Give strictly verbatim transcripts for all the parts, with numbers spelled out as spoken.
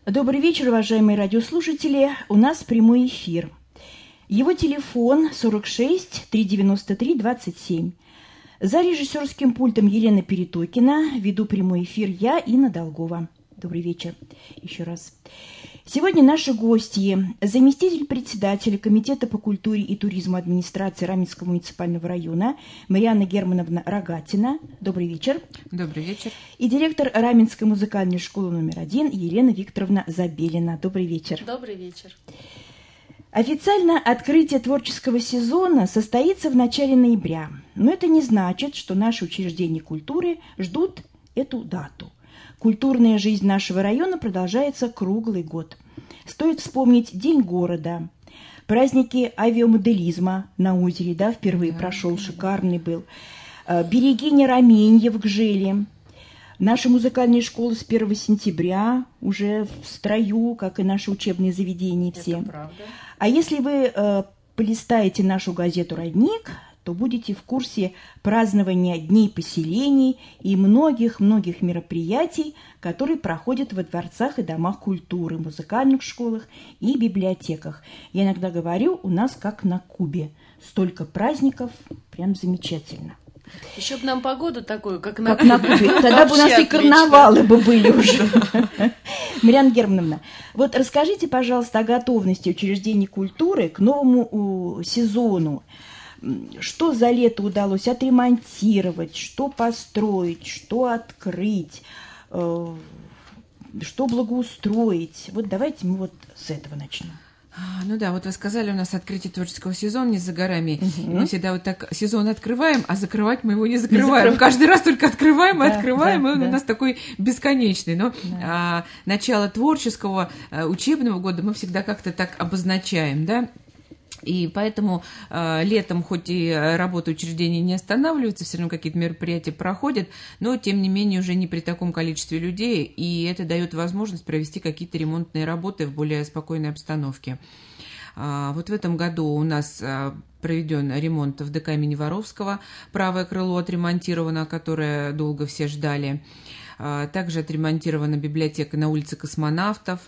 Добрый вечер, уважаемые радиослушатели. У нас прямой эфир. Его телефон сорок шесть триста девяносто три двадцать семь. За режиссерским пультом Елена Перетокина. Веду прямой эфир я, Инна Долгова. Добрый вечер еще раз. Сегодня наши гости. Заместитель председателя Комитета по культуре и туризму администрации Раменского муниципального района Марианна Германовна Рогатина. Добрый вечер. Добрый вечер. И директор Раменской музыкальной школы номер один Елена Викторовна Забелина. Добрый вечер. Добрый вечер. Официально открытие творческого сезона состоится в начале ноября, но это не значит, что наши учреждения культуры ждут эту дату. Культурная жизнь нашего района продолжается круглый год. Стоит вспомнить День города, праздники авиамоделизма на озере, да, впервые да, прошел, да. Шикарный был. Берегиня Раменья в Гжеле. Наша музыкальная школа с первого сентября уже в строю, как и наши учебные заведения все. Это правда. А если вы э, полистаете нашу газету «Родник», то будете в курсе празднования дней поселений и многих-многих мероприятий, которые проходят во дворцах и домах культуры, музыкальных школах и библиотеках. Я иногда говорю, у нас как на Кубе. Столько праздников, прям замечательно. Еще бы нам погоду такую, как на, как на Кубе. Тогда бы у нас и карнавалы бы были уже. Марианна Германовна, вот расскажите, пожалуйста, о готовности учреждений культуры к новому сезону. Что за лето удалось отремонтировать, что построить, что открыть, что благоустроить? Вот давайте мы вот с этого начнем. Ну да, вот вы сказали, у нас открытие творческого сезона не за горами. Угу. Мы всегда вот так сезон открываем, а закрывать мы его не закрываем. Не Каждый раз только открываем и да, открываем, да, и он да. у нас такой бесконечный. Но да. а, начало творческого, учебного года мы всегда как-то так обозначаем, да. И поэтому э, летом, хоть и работа учреждений не останавливается, все равно какие-то мероприятия проходят, но, тем не менее, уже не при таком количестве людей, и это дает возможность провести какие-то ремонтные работы в более спокойной обстановке. А, вот в этом году у нас а, проведен ремонт в ДК имени Воровского, правое крыло отремонтировано, которое долго все ждали. А, также отремонтирована библиотека на улице Космонавтов.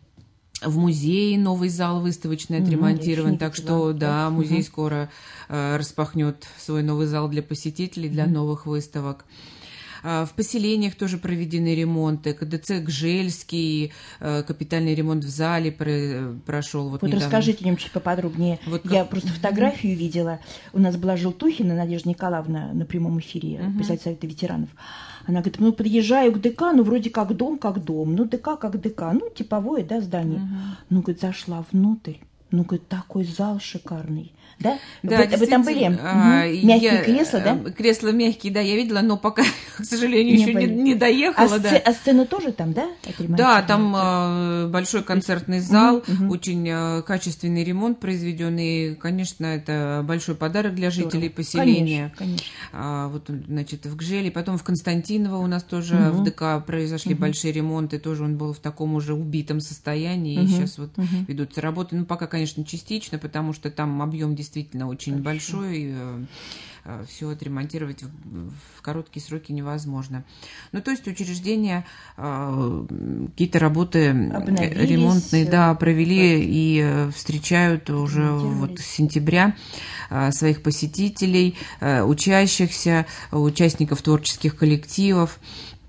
В музее новый зал выставочный отремонтирован, mm, так что, да, музей uh-huh. скоро э, распахнет свой новый зал для посетителей, для uh-huh. новых выставок. В поселениях тоже проведены ремонты. КДЦ Гжельский, капитальный ремонт в зале прошел. Вот, вот расскажите мне чуть поподробнее. Вот Я как... просто фотографию видела. У нас была Желтухина Надежда Николаевна на прямом эфире, uh-huh. председатель Совета ветеранов. Она говорит, ну, приезжаю к ДК, ну, вроде как дом, как дом. Ну, ДК как ДК. Ну, типовое, да, здание. Uh-huh. Ну, говорит, зашла внутрь. Ну, говорит, такой зал шикарный. Да? Да, вы, вы там были? А, угу. Мягкие я, кресла, да? Кресла мягкие, да, я видела, но пока, к сожалению, не еще не, не доехала. А, да. сцена, а сцена тоже там, да? Да, там а, большой концертный зал, угу, угу. очень а, качественный ремонт произведенный. Конечно, это большой подарок для жителей поселения. Конечно, конечно. А, вот, значит, в Гжеле, потом в Константиново у нас тоже угу. в ДК произошли угу. большие ремонты, тоже он был в таком уже убитом состоянии, угу. и сейчас вот угу. ведутся работы. Ну, пока, конечно, частично, потому что там объем действительно очень большой. большой, и э, все отремонтировать в, в короткие сроки невозможно. Ну, то есть учреждения э, какие-то работы ремонтные, да, провели и э, встречают уже вот с сентября э, своих посетителей, э, учащихся, участников творческих коллективов.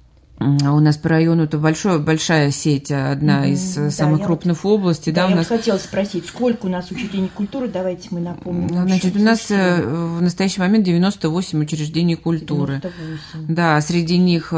У нас по району это большой, большая сеть, одна mm-hmm. из да, самых крупных вот, в области. Да, да, я у нас... хотела спросить, сколько у нас учреждений культуры, давайте мы напомним. Значит, у нас слушаем. В настоящий момент девяносто восемь учреждений культуры. девяносто восемь. Да, среди них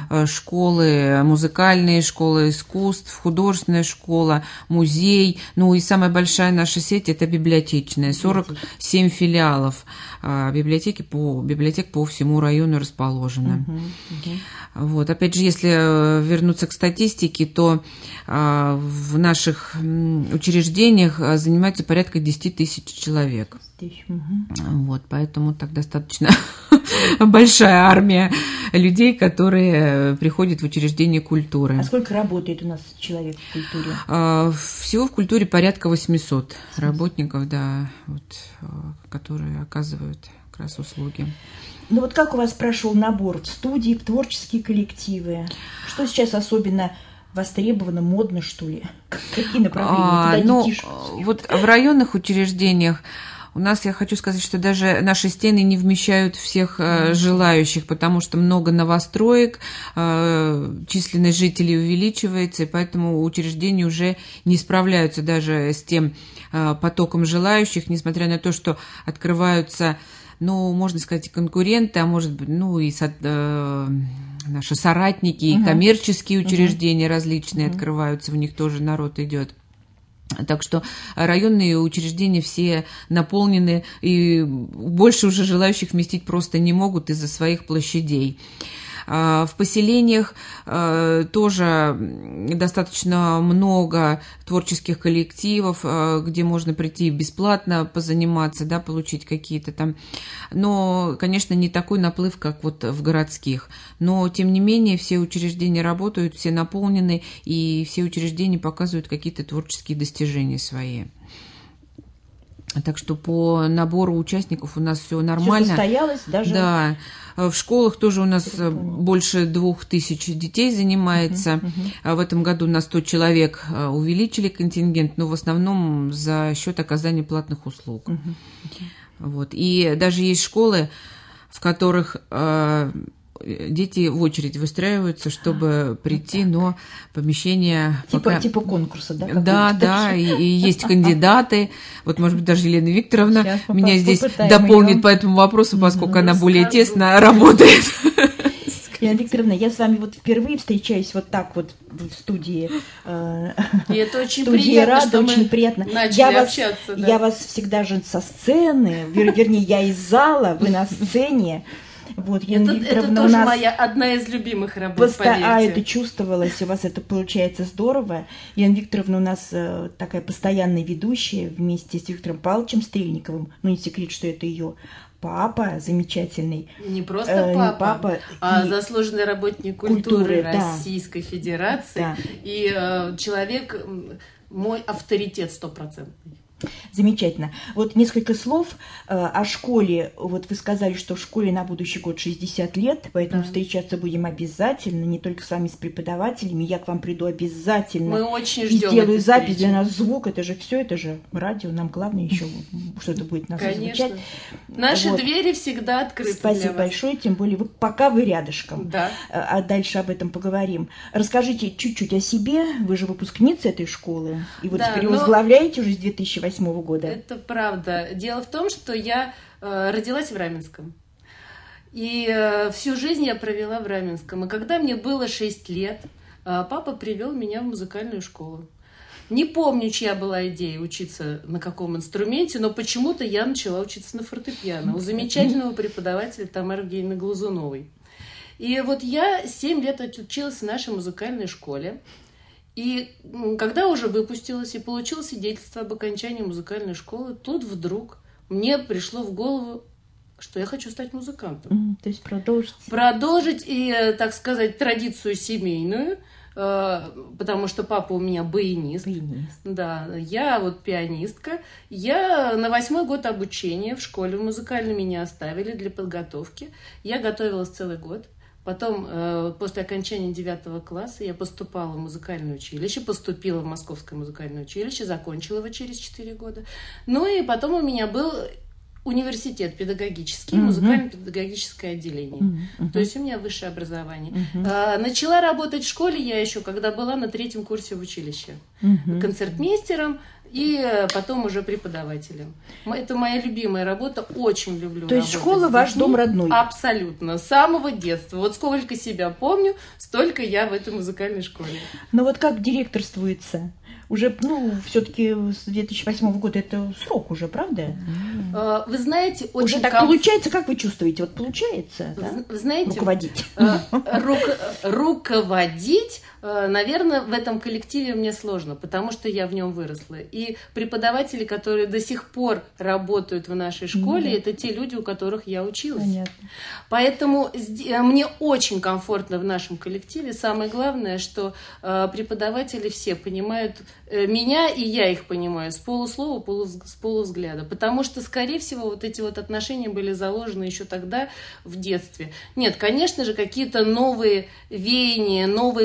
школы, музыкальные школы искусств, художественная школа, музей. Ну и самая большая наша сеть – это библиотечная, сорок семь филиалов. Библиотеки по, библиотек по всему району расположены. Uh-huh, uh-huh. Вот. Опять же, если вернуться к статистике, то а, в наших учреждениях занимается порядка десять тысяч человек. Угу. Вот, поэтому так достаточно большая армия людей, которые приходят в учреждения культуры. А сколько работает у нас человек в культуре? А, всего в культуре порядка восемьсот работников, да, вот, которые оказывают как раз услуги. Ну вот как у вас прошел набор в студии, в творческие коллективы? Что сейчас особенно востребовано, модно, что ли? Какие направления? А, Куда ну, детишек? вот в районных учреждениях у нас, я хочу сказать, что даже наши стены не вмещают всех э, желающих, потому что много новостроек, э, численность жителей увеличивается, и поэтому учреждения уже не справляются даже с тем э, потоком желающих, несмотря на то, что открываются, ну, можно сказать, конкуренты, а может быть, ну, и со, э, наши соратники, и uh-huh. коммерческие учреждения uh-huh. различные uh-huh. открываются, в них тоже народ идет. Так что районные учреждения все наполнены, и больше уже желающих вместить просто не могут из-за своих площадей. В поселениях тоже достаточно много творческих коллективов, где можно прийти бесплатно позаниматься, да, получить какие-то там. Но, конечно, не такой наплыв, как вот в городских. Но, тем не менее, все учреждения работают, все наполнены, и все учреждения показывают какие-то творческие достижения свои. Так что по набору участников у нас все нормально. Все состоялось даже. Да. В школах тоже у нас больше двух тысяч детей занимается. Uh-huh, uh-huh. В этом году на сто человек увеличили контингент, но в основном за счет оказания платных услуг. Uh-huh, uh-huh. Вот. И даже есть школы, в которых э, дети в очередь выстраиваются, чтобы прийти, но помещение... Типа, пока... типа конкурса, да? Да, да, и, и есть кандидаты. Вот, может быть, даже Елена Викторовна Сейчас меня здесь дополнит ее по этому вопросу, поскольку mm-hmm. она более тесно работает. Елена Викторовна, я с вами вот впервые встречаюсь вот так вот в студии. И это очень студии приятно, Рада, что очень мы приятно. начали я вас, общаться. Да. Я вас всегда же со сцены, вер, вернее, я из зала, вы на сцене. Вот, это, это тоже нас моя одна из любимых работ, поста- поверьте. А, это чувствовалось, у вас это получается здорово. Елена Викторовна у нас э, такая постоянная ведущая вместе с Виктором Павловичем Стрельниковым. Ну, не секрет, что это ее папа замечательный. Не просто э, папа, не папа, а заслуженный работник культуры, культуры Российской да. Федерации. Да. И э, человек, мой авторитет стопроцентный. Замечательно. Вот несколько слов э, о школе. Вот вы сказали, что в школе на будущий год шестьдесят лет, поэтому да. встречаться будем обязательно, не только с вами, с преподавателями. Я к вам приду обязательно. Мы очень и ждем. сделаю запись, для нас звук, это же все, это же радио, нам главное еще что-то будет нас звучать. Наши вот. Двери всегда открыты. Спасибо большое, тем более вы, пока вы рядышком. Да. А дальше об этом поговорим. Расскажите чуть-чуть о себе. Вы же выпускница этой школы. И вот да, теперь но... возглавляете уже с две тысячи восьмого года. Это правда. Дело в том, что я э, родилась в Раменском. И э, всю жизнь я провела в Раменском. И когда мне было шесть лет, э, папа привел меня в музыкальную школу. Не помню, чья была идея учиться на каком инструменте, но почему-то я начала учиться на фортепиано у замечательного преподавателя Тамары Евгеньевны Глазуновой. И вот я семь лет отучилась в нашей музыкальной школе. И когда уже выпустилась и получила свидетельство об окончании музыкальной школы, тут вдруг мне пришло в голову, что я хочу стать музыкантом. Mm, то есть продолжить. Продолжить и, так сказать, традицию семейную, потому что папа у меня баянист. Баянист. Да, я вот пианистка. Я на восьмой год обучения в школе в музыкальной меня оставили для подготовки. Я готовилась целый год. Потом, после окончания девятого класса, я поступала в музыкальное училище, поступила в Московское музыкальное училище, закончила его через четыре года. Ну и потом у меня был университет педагогический, uh-huh. музыкально-педагогическое отделение. Uh-huh. То есть у меня высшее образование. Uh-huh. Начала работать в школе я еще, когда была на третьем курсе в училище. Uh-huh. Концертмейстером. И потом уже преподавателем. Это моя любимая работа, очень люблю. То есть школа ваш дом родной? Абсолютно, с самого детства. Вот сколько себя помню, столько я в этой музыкальной школе. Но вот как директорствуется? Уже, ну, все-таки с две тысячи восьмого года это срок уже, правда? Вы знаете, очень... Уже так комф... получается, как вы чувствуете? Вот получается, да? Вы знаете... Руководить. Ру- руководить, наверное, в этом коллективе мне сложно, потому что я в нем выросла. И преподаватели, которые до сих пор работают в нашей школе, mm-hmm. это те люди, у которых я училась. Понятно. Поэтому мне очень комфортно в нашем коллективе. Самое главное, что преподаватели все понимают меня, и я их понимаю с полуслова, с полувзгляда. Потому что, скорее всего, вот эти вот отношения были заложены еще тогда, в детстве. Нет, конечно же, какие-то новые веяния, новые мысли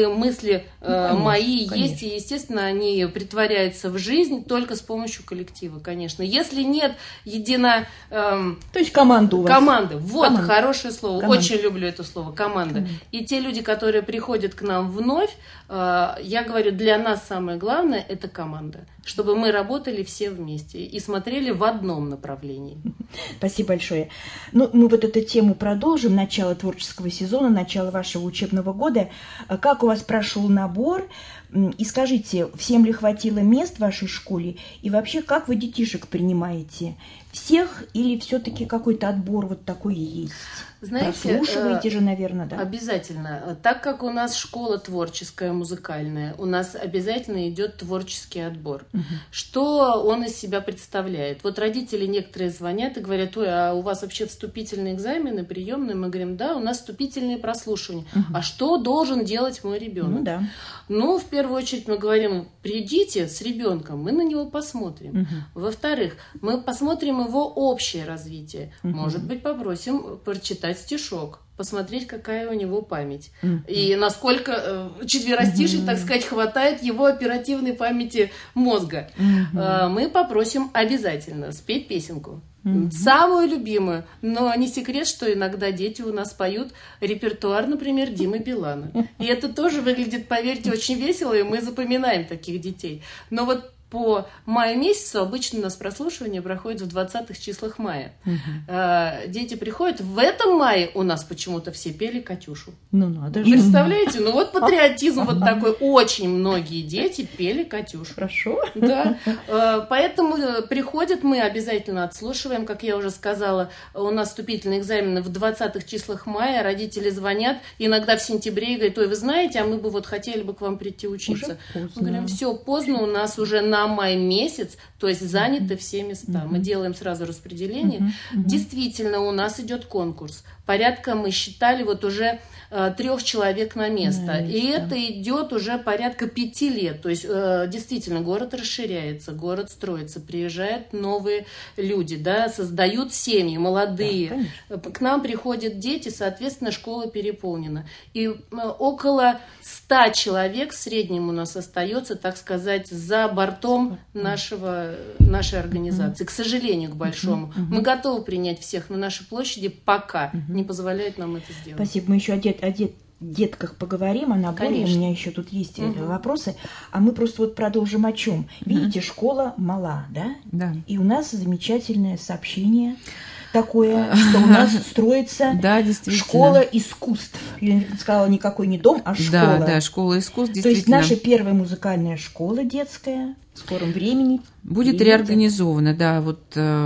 если ну, конечно, мои конечно. есть, и, естественно, они притворяются в жизнь только с помощью коллектива, конечно. Если нет едино... Эм, То есть команда у вас. Команда. Вот, команда. Хорошее слово. Команда. Очень люблю это слово. Команда. Команда. И те люди, которые приходят к нам вновь, э, я говорю, для нас самое главное – это команда. Чтобы мы работали все вместе и смотрели в одном направлении. Спасибо большое. Ну, мы вот эту тему продолжим. Начало творческого сезона, начало вашего учебного года. Как у вас прошел набор? И скажите, всем ли хватило мест в вашей школе? И вообще, как вы детишек принимаете? Всех или все-таки какой-то отбор вот такой есть? Знаете, прослушиваете же, наверное, да? Обязательно. Так как у нас школа творческая, музыкальная, у нас обязательно идет творческий отбор. Угу. Что он из себя представляет? Вот родители некоторые звонят и говорят: ой, а у вас вообще вступительные экзамены, приемные? Мы говорим: да, у нас вступительные прослушивания. Угу. А что должен делать мой ребенок? Ну, да. Ну, в первую очередь мы говорим: придите с ребенком, мы на него посмотрим. Угу. Во-вторых, мы посмотрим его общее развитие. Угу. Может быть, попросим прочитать стишок, посмотреть, какая у него память. Mm-hmm. И насколько э, четверостишей, mm-hmm. так сказать, хватает его оперативной памяти мозга. Mm-hmm. Э, мы попросим обязательно спеть песенку. Mm-hmm. Самую любимую. Но не секрет, что иногда дети у нас поют репертуар, например, Димы Билана. И это тоже выглядит, поверьте, очень весело, и мы запоминаем таких детей. Но вот по маю месяцу обычно у нас прослушивание проходит в двадцатых числах мая. Uh-huh. Дети приходят. В этом мае у нас почему-то все пели «Катюшу». Ну, надо же. Представляете? Ну, вот патриотизм вот такой. Очень многие дети пели «Катюшу». Хорошо. Да. Поэтому приходят, мы обязательно отслушиваем. Как я уже сказала, у нас вступительные экзамены в двадцатых числах мая. Родители звонят иногда в сентябре и говорят: ой, вы знаете, а мы бы вот хотели бы к вам прийти учиться. Мы говорим: все, поздно, у нас уже на май месяц, то есть заняты все места. Uh-huh. Мы делаем сразу распределение. Uh-huh. Uh-huh. Действительно, у нас идет конкурс. Порядка, мы считали, вот уже э, трех человек на место. Uh-huh. И это идет уже порядка пяти лет. То есть, э, действительно, город расширяется, город строится, приезжают новые люди, да, создают семьи, молодые. Uh-huh. К нам приходят дети, соответственно, школа переполнена. И э, около ста человек в среднем у нас остается, так сказать, за бортом нашего, нашей организации. Uh-huh. К сожалению, к большому. Uh-huh. Мы готовы принять всех на нашей площади, пока uh-huh. не позволяет нам это сделать. Спасибо. Мы еще о, дет, о дет, детках поговорим, о наборе. Конечно. У меня еще тут есть uh-huh. вопросы. А мы просто вот продолжим о чем. Видите, uh-huh. школа мала, да? Да. И у нас замечательное сообщение такое, что у нас строится да, школа искусств. Я сказала, никакой не дом, а школа. Да, да, школа искусств, действительно. То есть наша первая музыкальная школа детская в скором времени будет приедет. реорганизована, да, вот. Э,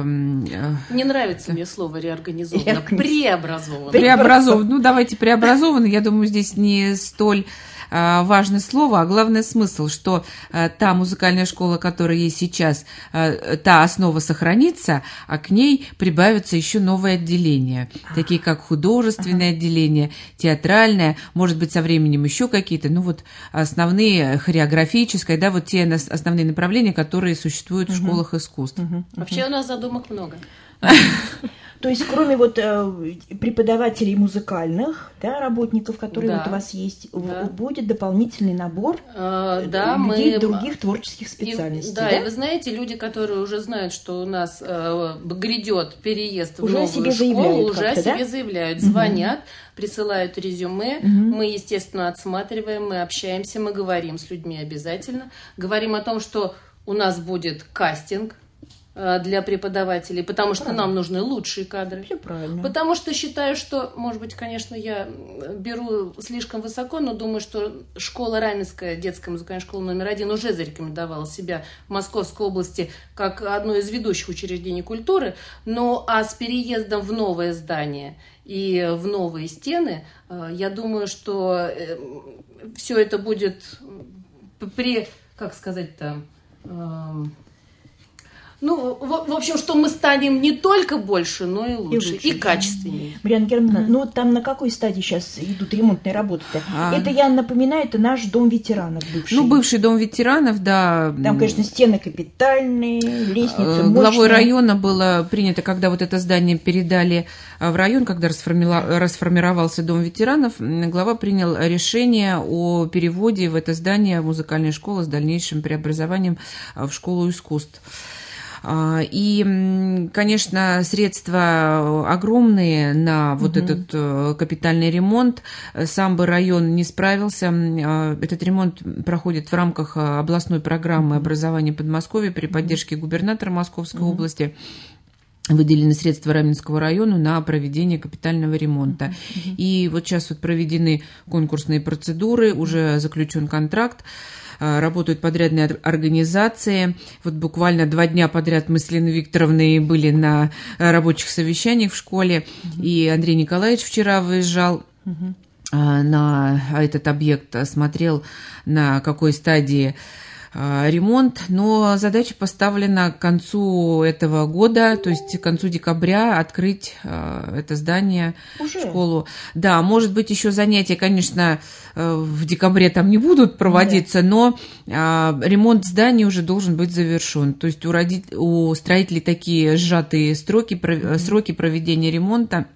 э, не нравится мне слово реорганизована, преобразована. Преобразована, ну давайте преобразована. Я думаю, здесь не столь важное слово, а главный смысл, что э, та музыкальная школа, которая есть сейчас, э, та основа сохранится, а к ней прибавятся еще новые отделения, такие как художественное ага. отделение, театральное, может быть, со временем еще какие-то, ну вот основные, хореографическое, да, вот те основные направления, которые существуют угу. в школах искусств. Угу. Вообще у нас задумок много. То есть, кроме вот э, преподавателей музыкальных, да, работников, которые да. вот у вас есть, да. будет дополнительный набор а, да, людей мы... других творческих специальностей. И, да, да, и вы знаете, люди, которые уже знают, что у нас э, грядет переезд в уже новую себе школу, уже о себе да? заявляют, звонят, угу. присылают резюме, угу. мы, естественно, отсматриваем, мы общаемся, мы говорим с людьми обязательно, говорим о том, что у нас будет кастинг для преподавателей, потому что правильно. Нам нужны лучшие кадры. Все правильно. Потому что считаю, что, может быть, конечно, я беру слишком высоко, но думаю, что школа Раменская, детская музыкальная школа номер один, уже зарекомендовала себя в Московской области как одно из ведущих учреждений культуры. Но а с переездом в новое здание и в новые стены, я думаю, что все это будет при, как сказать-то, Ну, в, в общем, что мы станем не только больше, но и лучше, и, лучше, и качественнее. Марьяна Германовна, mm-hmm. ну там на какой стадии сейчас идут ремонтные работы-то? А... Это, я напоминаю, это наш дом ветеранов бывший. Ну, бывший дом ветеранов, да. Там, конечно, стены капитальные, лестницы мощные. Главой района было принято, когда вот это здание передали в район, когда расформировался дом ветеранов, глава принял решение о переводе в это здание музыкальной школы с дальнейшим преобразованием в школу искусств. И, конечно, средства огромные на вот угу. этот капитальный ремонт. Сам бы район не справился. Этот ремонт проходит в рамках областной программы образования Подмосковья при поддержке губернатора Московской угу. области. Выделены средства Раменского району на проведение капитального ремонта. Uh-huh. И вот сейчас вот проведены конкурсные процедуры, уже заключен контракт, работают подрядные организации. Вот буквально два дня подряд мы с Леной Викторовной были на рабочих совещаниях в школе, uh-huh. и Андрей Николаевич вчера выезжал uh-huh. на этот объект, смотрел, на какой стадии ремонт, но задача поставлена к концу этого года, то есть к концу декабря открыть это здание, уже? Школу. Да, может быть, еще занятия, конечно, в декабре там не будут проводиться, да. но ремонт здания уже должен быть завершен. То есть у, родит... у строителей такие сжатые сроки, mm-hmm. сроки проведения ремонта.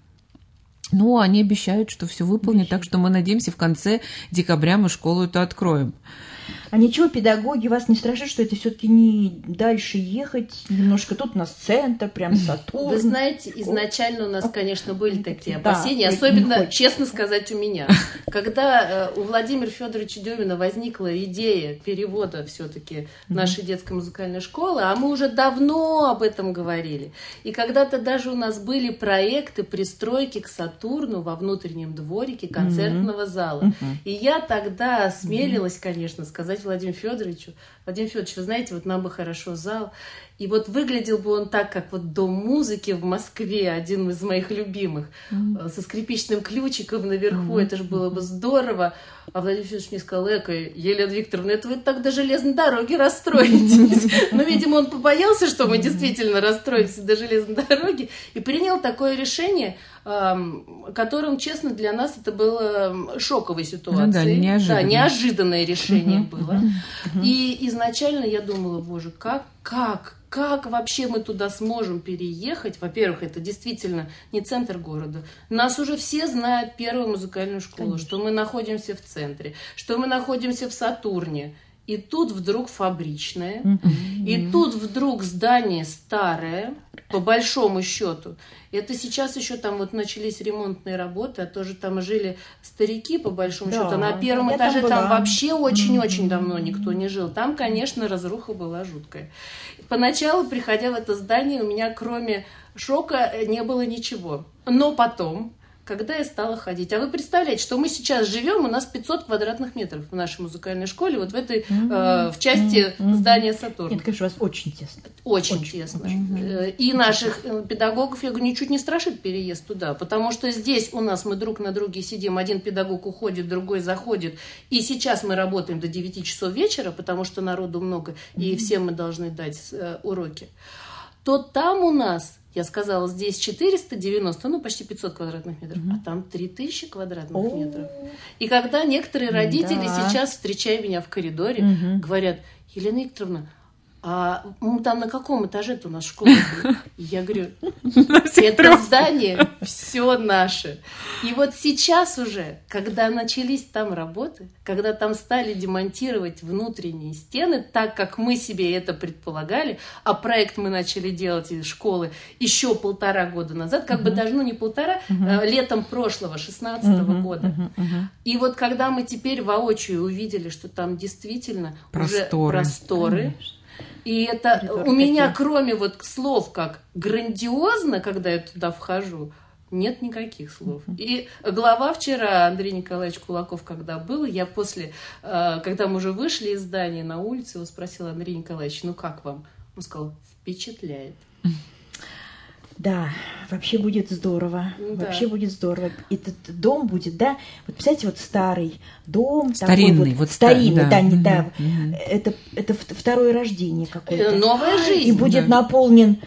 Но они обещают, что все выполнят, обещают. Так что мы надеемся, в конце декабря мы школу эту откроем. А ничего, педагоги вас не страшат, что это все-таки не дальше ехать немножко? Тут у нас центр, прям Сатурн. Вы знаете, изначально у нас, конечно, были такие опасения, да, особенно, честно сказать, у меня. Когда у Владимира Федоровича Демина возникла идея перевода все-таки нашей детской музыкальной школы, а мы уже давно об этом говорили. И когда-то даже у нас были проекты пристройки к Сатурну во внутреннем дворике концертного зала. И я тогда осмелилась, конечно, сказать Владимиру Федоровичу: Владимир Федорович, вы знаете, вот нам бы хорошо зал. И вот выглядел бы он так, как вот Дом музыки в Москве, один из моих любимых, mm-hmm. со скрипичным ключиком наверху, mm-hmm. это же было бы здорово. А Владимир Федорович мне сказал: эко, Елена Викторовна, это вы так до железной дороги расстроитесь. Но, видимо, он побоялся, что мы действительно расстроимся до железной дороги, и принял такое решение, которым, честно, для нас это было шоковой ситуацией. Ну, да, неожиданное. Да, неожиданное решение uh-huh, было. Uh-huh. И изначально я думала: боже, как, как, как вообще мы туда сможем переехать? Во-первых, это действительно не центр города. Нас уже все знают, первую музыкальную школу, конечно, что мы находимся в центре, что мы находимся в Сатурне. И тут вдруг фабричное, mm-hmm. и тут вдруг здание старое, по большому счету. Это сейчас еще там вот начались ремонтные работы, а тоже там жили старики, по большому да, счету. На первом этаже там, там вообще очень-очень mm-hmm. давно никто не жил. Там, конечно, разруха была жуткая. Поначалу, приходя в это здание, у меня кроме шока не было ничего. Но потом, когда я стала ходить. А вы представляете, что мы сейчас живем, у нас пятьсот квадратных метров в нашей музыкальной школе, вот в этой, mm-hmm. э, в части mm-hmm. здания Сатурн. Нет, конечно, у вас очень тесно. Очень, очень тесно. Mm-hmm. И наших педагогов, я говорю, ничуть не страшит переезд туда, потому что здесь у нас мы друг на друге сидим, один педагог уходит, другой заходит, и сейчас мы работаем до девяти часов вечера, потому что народу много, mm-hmm. и всем мы должны дать э, уроки. То там у нас, я сказала, здесь четыреста девяносто, ну почти пятьсот квадратных метров, mm-hmm. а там три тысячи квадратных oh. метров. И когда некоторые родители да. сейчас, встречая меня в коридоре, mm-hmm. говорят: Елена Викторовна, а мы там на каком этаже-то у нас школа? Я говорю: это здание все наше. И вот сейчас уже, когда начались там работы, когда там стали демонтировать внутренние стены, так как мы себе это предполагали, а проект мы начали делать из школы еще полтора года назад, как uh-huh. бы даже, ну не полтора, uh-huh. летом прошлого, шестнадцатого uh-huh. года. Uh-huh. Uh-huh. И вот когда мы теперь воочию увидели, что там действительно просторы. уже просторы, конечно. И это Придор у меня, такие. Кроме вот слов как грандиозно, когда я туда вхожу, нет никаких слов. Uh-huh. И глава вчера, Андрей Николаевич Кулаков, когда был, я после, когда мы уже вышли из здания на улицу, его спросила: Андрей Николаевич, ну как вам? Он сказал: впечатляет. Да, вообще будет здорово. Да. Вообще будет здорово. Этот дом будет, да, вот представляете, вот старый дом. Старинный. Такой вот, вот старинный, да, да, не, угу, да. Угу. Это, это второе рождение какое-то. Новая жизнь. И будет да. наполнен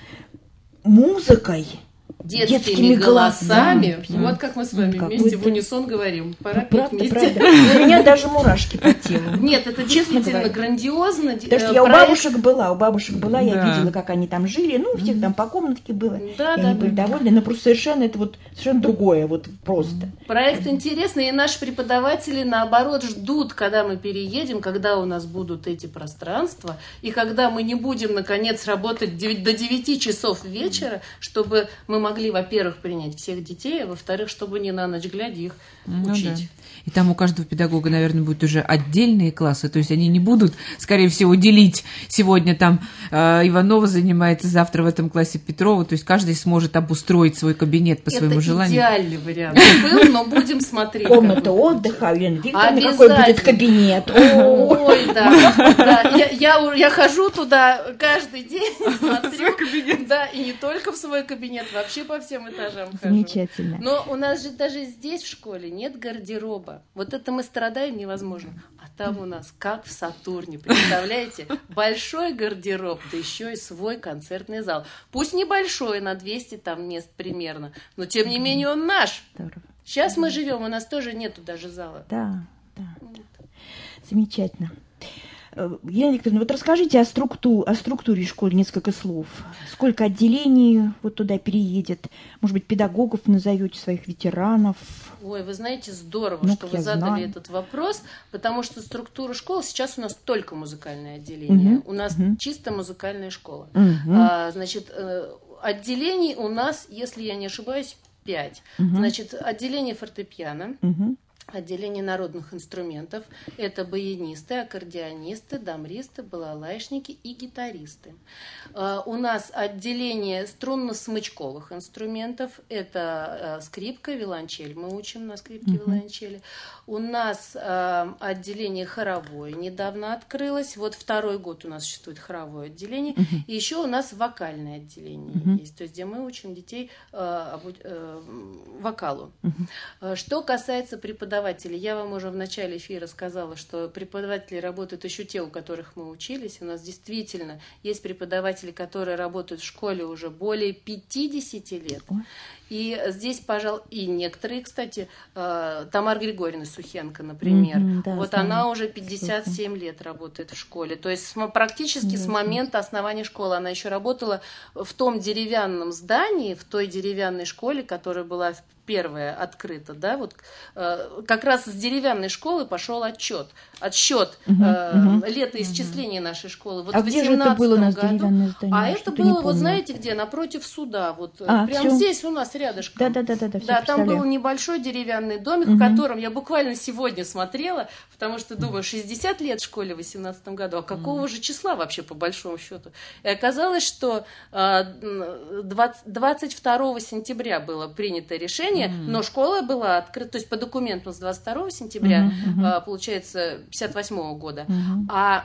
музыкой. Детскими, детскими голосами. голосами. Вот как мы с вами Как вместе будто... в унисон говорим. Пора Ну, правда, петь вместе. правда. У меня даже мурашки по телу. Нет, это Честно действительно говоря. грандиозно. Потому что я у бабушек была, у бабушек была, я Да. видела, как они там жили, ну, у всех там по комнатке было, Да, и да, они были да. довольны, но просто совершенно это вот совершенно другое, вот просто. Проект интересный, и наши преподаватели, наоборот, ждут, когда мы переедем, когда у нас будут эти пространства, и когда мы не будем, наконец, работать до девяти часов вечера, чтобы мы могли, во-первых, принять всех детей, а во-вторых, чтобы не на ночь глядя их Ну, учить. да. И там у каждого педагога, наверное, будут уже отдельные классы, то есть они не будут, скорее всего, делить сегодня там э, Иванова занимается, завтра в этом классе Петрова, то есть каждый сможет обустроить свой кабинет по своему Это желанию. идеальный вариант был, но будем смотреть. Комната как отдыха, Елена Викторовна, Обязательно. какой будет кабинет. О, Ой, да, да. Я, я, я хожу туда каждый день, смотрю, да, и не только в свой кабинет, вообще по всем этажам хожу. замечательно. Но у нас же даже здесь в школе нет гардероба. Вот это мы страдаем невозможно. А там у нас как в Сатурне, представляете? Большой гардероб, да еще и свой концертный зал. Пусть небольшой, на двести там мест примерно, но тем не менее он наш. Здорово. Сейчас мы живем, у нас тоже нету даже зала. Да, да. Замечательно. Елена Викторовна, вот расскажите о, структу, о структуре школы несколько слов. Сколько отделений вот туда переедет? Может быть, педагогов назовете, своих ветеранов? Ой, вы знаете, здорово, Ну, что вы я задали знаю. этот вопрос, потому что структура школы сейчас у нас только музыкальное отделение. Мгм, У нас мгм. чисто музыкальная школа. Мгм. А, значит, э, отделений у нас, если я не ошибаюсь, пять. Мгм. Значит, отделение фортепиано. Мгм. Отделение народных инструментов. Это баянисты, аккордеонисты, дамбристы, балалайшники и гитаристы. Uh, у нас отделение струнно-смычковых инструментов. Это uh, скрипка, виолончель. Мы учим на скрипке, Uh-huh. виолончели. У нас uh, отделение хоровое недавно открылось. Вот второй год у нас существует хоровое отделение. Uh-huh. И еще у нас вокальное отделение Uh-huh. есть. То есть, где мы учим детей uh, обу- uh, вокалу. Uh-huh. Uh, что касается преподавателей, я вам уже в начале эфира сказала, что преподаватели работают еще те, у которых мы учились. У нас действительно есть преподаватели, которые работают в школе уже более пятидесяти лет. И здесь, пожалуй, и некоторые, кстати, Тамара Григорьевна Сухенко, например, Mm-hmm, да, вот знаю. она уже пятьдесят семь лет работает в школе. То есть с- практически с момента основания школы она еще работала в том деревянном здании, в той деревянной школе, которая была в первая открыта, да, вот э, как раз с деревянной школы пошел отчет, отсчет Мгм, э, мгм. летоисчисления нашей школы. Вот А в где же это было у нас году, деревянное здание? а это Что-то не было, вот помню. знаете где, напротив суда, вот А, прям всё. здесь у нас рядышком. Да, да, да, да, да, всё Да, там представляю. был небольшой деревянный домик, Мгм. в котором я буквально сегодня смотрела, потому что думаю, шестьдесят лет школе в восемнадцатом году, а какого же числа вообще по большому счету? И оказалось, что э, двадцать второго сентября было принято решение, но школа была открыта, то есть по документам с двадцать второго сентября, Мгм, мгм. э, получается, пятьдесят восьмого года, Мгм. а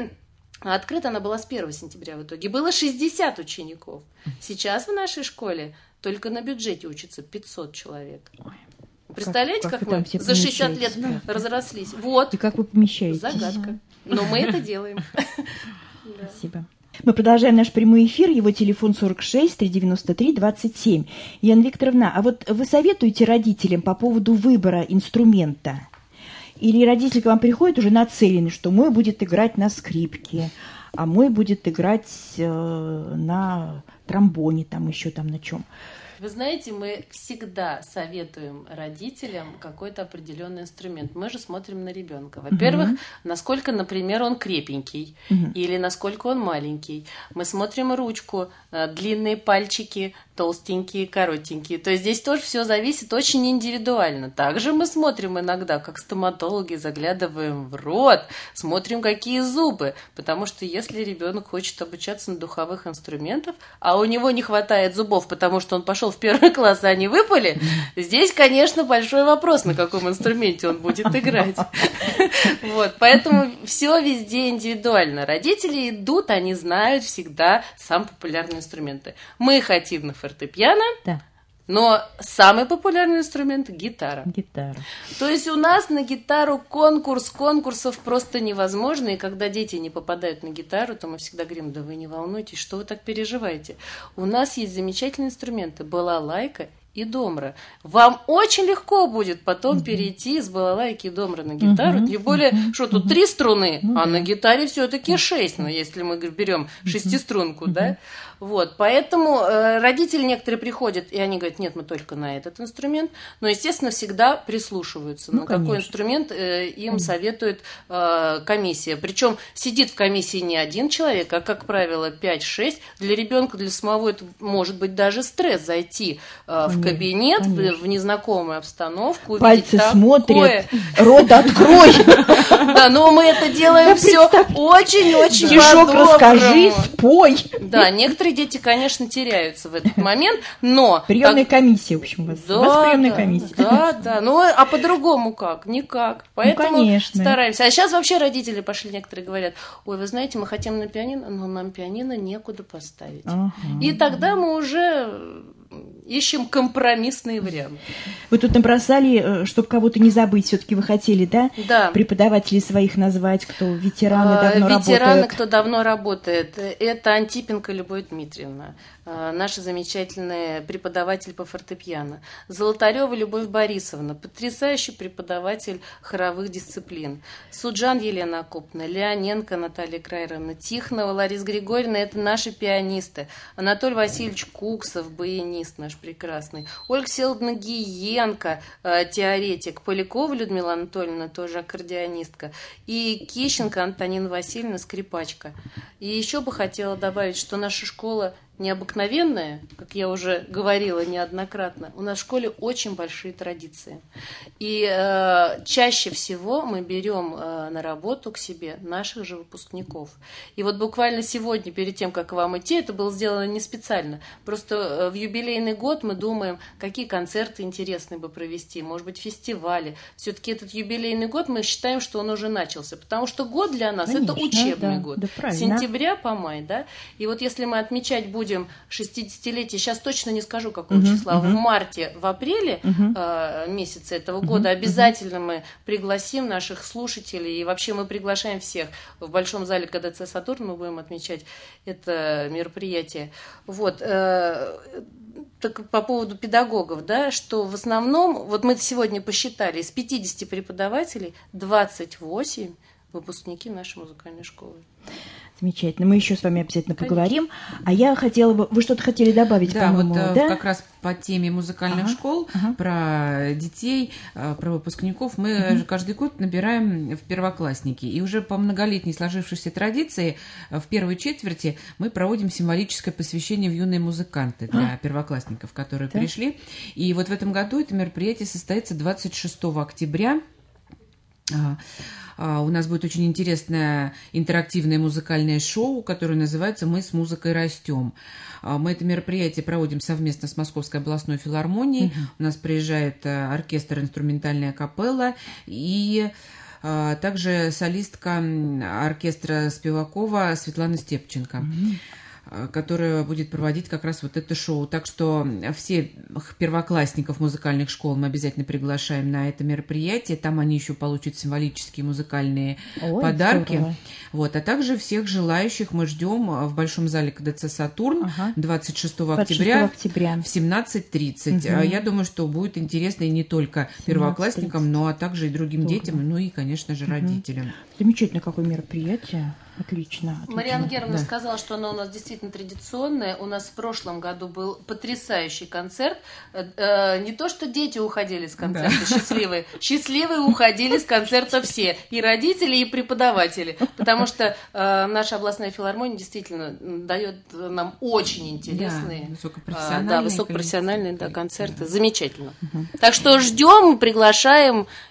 А открыта она была с первого сентября в итоге. Было шестьдесят учеников. Сейчас в нашей школе только на бюджете учатся пятьсот человек. Представляете, как как, вы там мы все за шестьдесят лет помещаетесь? разрослись? Вот, И как вы помещаетесь? загадка. Но мы это делаем. Да. Спасибо. Мы продолжаем наш прямой эфир. Его телефон сорок шесть триста девяносто три двадцать семь. Яна Викторовна, а вот вы советуете родителям по поводу выбора инструмента? Или родители к вам приходят уже нацелены, что мой будет играть на скрипке, а мой будет играть э, на тромбоне, там еще там на чем? Вы знаете, мы всегда советуем родителям какой-то определенный инструмент. Мы же смотрим на ребенка. Во-первых, Мгм. насколько, например, он крепенький Мгм. или насколько он маленький. Мы смотрим ручку, э, длинные пальчики, толстенькие, коротенькие. То есть здесь тоже все зависит очень индивидуально. Также мы смотрим иногда, как стоматологи, заглядываем в рот, смотрим, какие зубы. Потому что если ребенок хочет обучаться на духовых инструментах, а у него не хватает зубов, потому что он пошел в первый класс, а они выпали, здесь, конечно, большой вопрос, на каком инструменте он будет играть. Вот, поэтому все везде индивидуально. Родители идут, они знают всегда самые популярные инструменты. Мы хотим на фортепиано. Да. Но самый популярный инструмент – гитара. Гитара. То есть у нас на гитару конкурс конкурсов просто невозможно. И когда дети не попадают на гитару, то мы всегда говорим: да вы не волнуйтесь, что вы так переживаете. У нас есть замечательные инструменты – балалайка и домра. Вам очень легко будет потом mm-hmm. перейти с балалайки и домра на гитару. Mm-hmm. Тем более, mm-hmm. что тут три струны, mm-hmm. а на гитаре все-таки шесть. Но если мы берем шестиструнку, mm-hmm. да. Вот, поэтому э, родители некоторые приходят, и они говорят: нет, мы только на этот инструмент. Но, естественно, всегда прислушиваются, ну, на конечно. Какой инструмент э, им mm-hmm. советует э, комиссия. Причем сидит в комиссии не один человек, а, как правило, пять-шесть. Для ребенка, для самого это может быть даже стресс зайти э, в кабинет, в, в незнакомую обстановку. Пальцы смотрят, рот открой. Да, но мы это делаем все очень-очень стишок расскажи, спой. Да, некоторые дети, конечно, теряются в этот момент, но... Приемная комиссия, в общем, у вас. Да, у вас приемная да, комиссия. Да, да, ну а по-другому как? Никак. Поэтому ну, конечно. Стараемся. А сейчас вообще родители пошли, некоторые говорят: ой, вы знаете, мы хотим на пианино, но нам пианино некуда поставить. Ага. И тогда мы уже ищем компромиссные варианты. Вы тут набросали, чтобы кого-то не забыть, все-таки вы хотели, да? Да. Преподавателей своих назвать, кто ветераны давно Ветераны, работают. Ветераны, кто давно работает. Это Антипенко Любовь Дмитриевна, наша замечательная преподаватель по фортепиано. Золотарева Любовь Борисовна, потрясающий преподаватель хоровых дисциплин. Суджан Елена Акопна, Леоненко Наталья Крайровна, Тихонова Лариса Григорьевна – это наши пианисты. Анатолий Васильевич Куксов, баянист наш прекрасный. Ольга Селовна Гиенко, теоретик. Полякова Людмила Анатольевна, тоже аккордеонистка. И Кищенко Антонина Васильевна, скрипачка. И еще бы хотела добавить, что наша школа необыкновенная, как я уже говорила неоднократно. У нас в школе очень большие традиции. И э, чаще всего мы берем э, на работу к себе наших же выпускников. И вот буквально сегодня, перед тем, как к вам идти, это было сделано не специально. Просто э, в юбилейный год мы думаем, какие концерты интересные бы провести, может быть, фестивали. Все-таки этот юбилейный год мы считаем, что он уже начался. Потому что год для нас – это учебный да, год. Да, с сентября по май, да? И вот если мы отмечать будем будем шестидесятилетие, сейчас точно не скажу, какого uh-huh, числа, uh-huh. в марте, в апреле uh-huh. э, месяце этого uh-huh, года обязательно uh-huh. мы пригласим наших слушателей, и вообще мы приглашаем всех. В Большом зале КДЦ «Сатурн» мы будем отмечать это мероприятие. Вот. Э, так по поводу педагогов, да, что в основном, вот мы сегодня посчитали, из пятидесяти преподавателей двадцать восемь выпускники нашей музыкальной школы. Замечательно. Мы еще с вами обязательно поговорим. А я хотела бы... Вы что-то хотели добавить, да, по-моему, вот, да? как раз по теме музыкальных ага, школ, ага. про детей, про выпускников. Мы uh-huh. же каждый год набираем в первоклассники. И уже по многолетней сложившейся традиции в первой четверти мы проводим символическое посвящение в юные музыканты для uh-huh. первоклассников, которые да. пришли. И вот в этом году это мероприятие состоится двадцать шестого октября. У нас будет очень интересное интерактивное музыкальное шоу, которое называется «Мы с музыкой растем». Мы это мероприятие проводим совместно с Московской областной филармонией. Uh-huh. У нас приезжает оркестр «Инструментальная капелла» и также солистка оркестра Спивакова Светлана Степченко. Uh-huh. Которая будет проводить как раз вот это шоу. Так что всех первоклассников музыкальных школ мы обязательно приглашаем на это мероприятие. Там они еще получат символические музыкальные Ой, подарки. Вот. А также всех желающих мы ждем в Большом зале КДЦ «Сатурн» ага. двадцать шестого октября в семнадцать тридцать. Угу. Я думаю, что будет интересно и не только первоклассникам, но а также и другим Здорово. детям, ну и, конечно же, угу. родителям. Замечательно, какое мероприятие. Отлично. отлично. Марьяна Германовна да. сказала, что оно у нас действительно традиционное. У нас в прошлом году был потрясающий концерт. Э, не то, что дети уходили с концерта да. счастливые. Счастливые уходили с концерта все. И родители, и преподаватели. Потому что э, наша областная филармония действительно дает нам очень интересные, да, высокопрофессиональные, э, да, высокопрофессиональные да, концерты. Да. Замечательно. Угу. Так что ждем, приглашаем.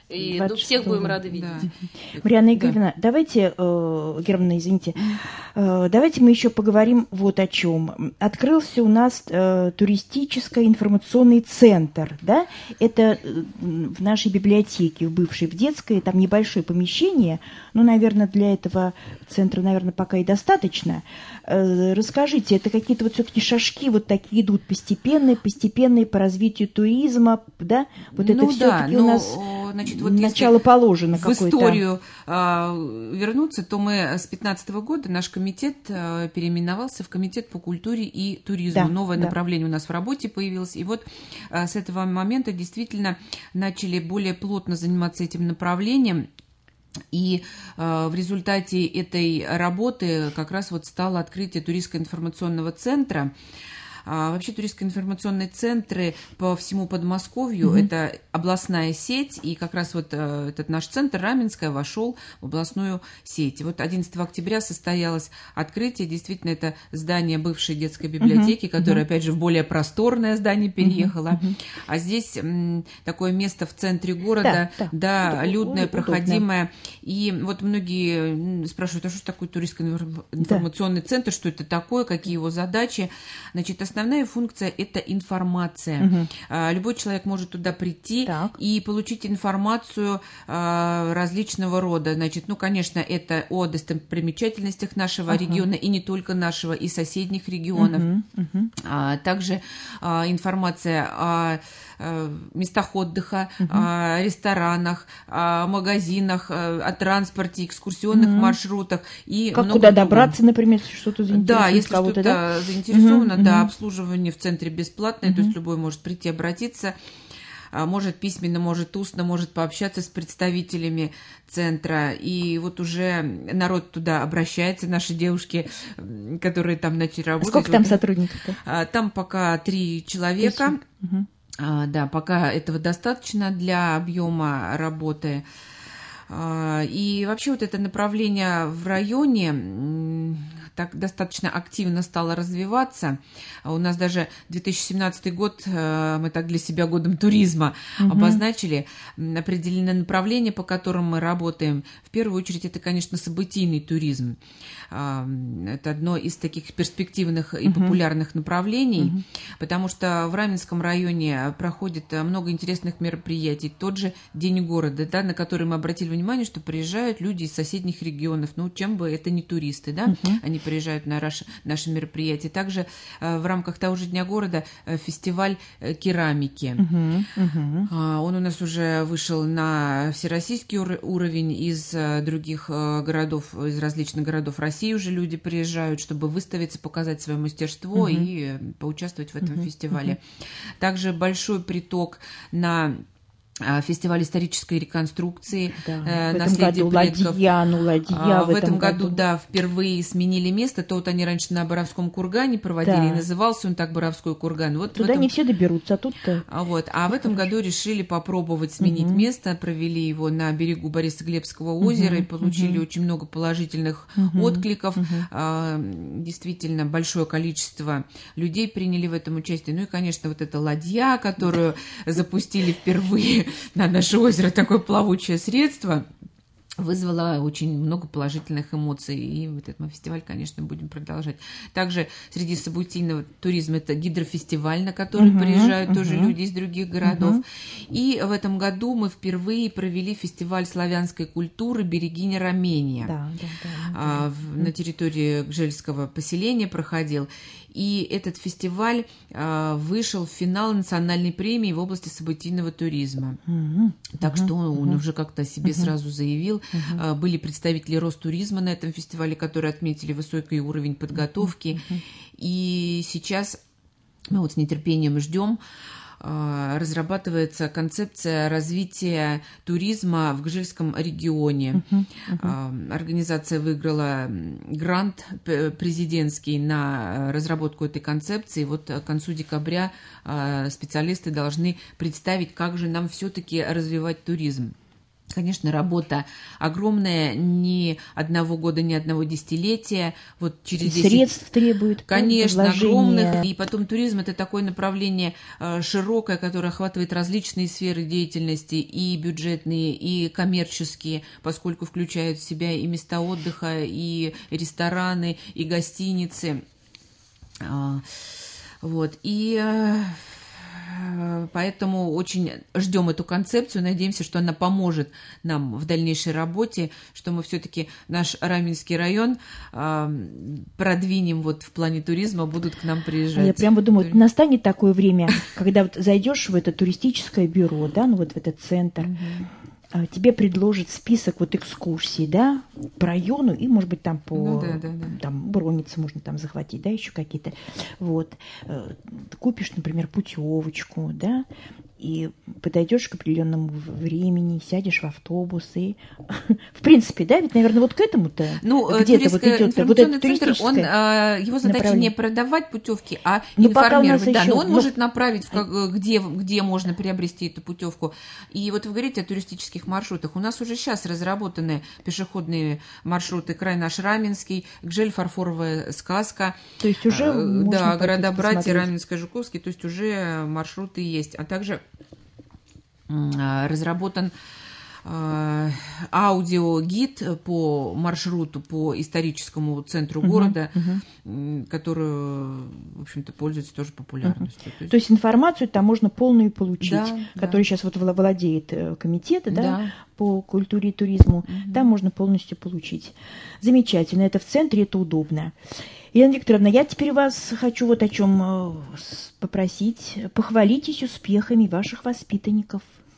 И всех будем рады видеть. Да. Марианна Игоревна, да. давайте, э, Германа, извините, э, давайте мы еще поговорим вот о чем. Открылся у нас э, туристическо-информационный центр, да? Это э, в нашей библиотеке, в бывшей, в детской, там небольшое помещение, но, наверное, для этого центра, наверное, пока и достаточно. Э, расскажите, это какие-то вот все-таки шажки вот такие идут постепенные, постепенные по развитию туризма, да? Вот ну, это все-таки да, у нас... Значит, вот начало положено в какое-то. историю э, вернуться, то мы с две тысячи пятнадцатого года наш комитет э, переименовался в Комитет по культуре и туризму. Да, Новое да. направление у нас в работе появилось. И вот э, с этого момента действительно начали более плотно заниматься этим направлением. И э, в результате этой работы как раз вот стало открытие туристско-информационного центра. А вообще туристско-информационные центры по всему Подмосковью mm-hmm. это областная сеть, и как раз вот э, этот наш центр Раменская вошел в областную сеть. И вот одиннадцатого октября состоялось открытие, действительно, это здание бывшей детской библиотеки, mm-hmm. которое, mm-hmm. опять же, в более просторное здание переехало. Mm-hmm. А здесь м, такое место в центре города, да, да, да людное, проходимое. И вот многие спрашивают, а что такое туристско-информационный да. центр, что это такое, какие его задачи. Значит, основная функция – это информация. Угу. Любой человек может туда прийти так. и получить информацию различного рода. Значит, ну, конечно, это о достопримечательностях нашего ага. региона, и не только нашего, и соседних регионов. Угу. Угу. Также информация о местах отдыха, угу. о ресторанах, о магазинах, о транспорте, экскурсионных угу. маршрутах. И как куда другого. Добраться, например, если что-то заинтересует да, если кого-то, что-то да? заинтересовано, угу. да, обслуживание в центре бесплатное, угу. то есть любой может прийти, обратиться, может письменно, может устно, может пообщаться с представителями центра. И вот уже народ туда обращается, наши девушки, которые там начали работать. А сколько там сотрудников-то? Там пока три человека. Угу. Да, пока этого достаточно для объема работы. И вообще вот это направление в районе так достаточно активно стало развиваться. У нас даже две тысячи семнадцатый год, мы так для себя годом туризма угу. обозначили, определенное направление, по которым мы работаем. В первую очередь это, конечно, событийный туризм. Это одно из таких перспективных и угу. популярных направлений, угу. потому что в Раменском районе проходит много интересных мероприятий. Тот же День города, да, на который мы обратили внимание, что приезжают люди из соседних регионов, ну, чем бы это не туристы, да, угу. они приезжают на наши, наши мероприятия. Также э, в рамках того же Дня города э, фестиваль э, керамики. Uh-huh, uh-huh. А, он у нас уже вышел на всероссийский ур- уровень. Из э, других э, городов, из различных городов России уже люди приезжают, чтобы выставиться, показать свое мастерство uh-huh. и э, поучаствовать в этом uh-huh, фестивале. Uh-huh. Также большой приток на фестиваль исторической реконструкции, да, э, в этом году ладья, ну ладья а, в, в этом, этом году, году, да, впервые сменили место. То вот они раньше на Боровском кургане проводили, да. и назывался он так Боровской курган. Вот туда этом... не все доберутся, а тут-то... А, вот, а в этом году решили попробовать сменить угу. место, провели его на берегу Борисоглебского озера угу, и получили угу. очень много положительных угу, откликов. Угу. А, действительно, большое количество людей приняли в этом участие. Ну и, конечно, вот эта ладья, которую запустили впервые на наше озеро, такое плавучее средство, вызвало очень много положительных эмоций. И вот этот фестиваль, конечно, будем продолжать. Также среди событийного туризма это гидрофестиваль, на который uh-huh, приезжают uh-huh. тоже люди из других городов. Uh-huh. И в этом году мы впервые провели фестиваль славянской культуры «Берегиня Ромения». Да, да, да, да. А, в, на территории Гжельского поселения проходил. И этот фестиваль а, вышел в финал национальной премии в области событийного туризма. Uh-huh. Так uh-huh. что он, он uh-huh. уже как-то о себе uh-huh. сразу заявил. Uh-huh. А, были представители Ростуризма на этом фестивале, которые отметили высокий уровень подготовки. Uh-huh. И сейчас мы вот с нетерпением ждем. Разрабатывается концепция развития туризма в Гжельском регионе. Uh-huh, uh-huh. Организация выиграла грант президентский на разработку этой концепции. Вот к концу декабря специалисты должны представить, как же нам все-таки развивать туризм. Конечно, работа огромная, ни одного года, ни одного десятилетия. Вот через десять... Средств требует. Конечно, огромных. И потом туризм – это такое направление широкое, которое охватывает различные сферы деятельности, и бюджетные, и коммерческие, поскольку включают в себя и места отдыха, и рестораны, и гостиницы. Вот. И... Поэтому очень ждем эту концепцию, надеемся, что она поможет нам в дальнейшей работе, что мы все-таки наш Раменский район э, продвинем вот в плане туризма, будут к нам приезжать. Я прямо думаю, Тур... настанет такое время, когда вот зайдешь в это туристическое бюро, да, ну вот в этот центр, угу. тебе предложат список вот экскурсий, да, по району, и, может быть, там по ну, да, да, да. там Броннице можно там захватить, да, еще какие-то. Вот. Ты купишь, например, путевочку, да, и подойдешь к определенному времени, сядешь в автобус, и в принципе, да, ведь, наверное, вот к этому-то ну, где-то вот идет вот это центр, он, его задача не продавать путевки, а ну, информировать. Да, еще... но он ну... может направить, где, где можно приобрести эту путевку. И вот вы говорите о туристических маршрутах. У нас уже сейчас разработаны пешеходные маршруты «Край наш Раменский», «Гжель-фарфоровая сказка». То есть уже да, города-братья Раменско-Жуковский, то есть уже маршруты есть. А также разработан э, аудиогид по маршруту, по историческому центру uh-huh, города, uh-huh. который, в общем-то, пользуется тоже популярностью. Uh-huh. То, есть... То есть информацию там можно полную получить, да, которой да. сейчас вот владеет комитет, да, да. по культуре и туризму, uh-huh. там можно полностью получить. Замечательно, это в центре, это удобно. Елена Викторовна, я теперь вас хочу вот о чем попросить. Похвалитесь успехами ваших воспитанников.